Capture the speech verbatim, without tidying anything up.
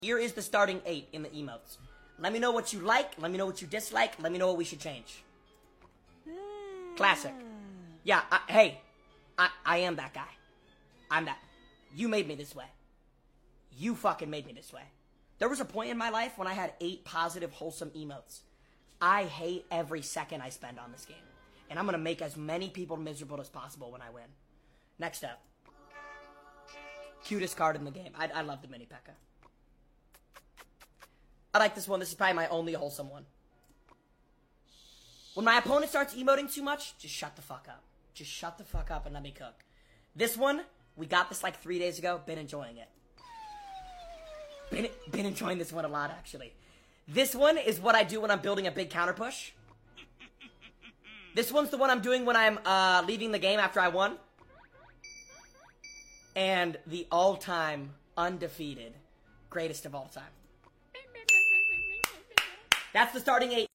Here is the starting eight in the emotes. Let me know what you like. Let me know what you dislike. Let me know what we should change. Classic. Yeah, I, hey, I, I am that guy. I'm that. You made me this way. You fucking made me this way. There was a point in my life when I had eight positive, wholesome emotes. I hate every second I spend on this game. And I'm going to make as many people miserable as possible when I win. Next up. Cutest card in the game. I, I love the Mini P.E.K.K.A. I like this one. This is probably my only wholesome one. When my opponent starts emoting too much, just shut the fuck up. Just shut the fuck up and let me cook. This one, we got this like three days ago. Been enjoying it. Been, been enjoying this one a lot, actually. This one is what I do when I'm building a big counter push. This one's the one I'm doing when I'm uh, leaving the game after I won. And the all-time, undefeated, greatest of all time. That's the starting eight.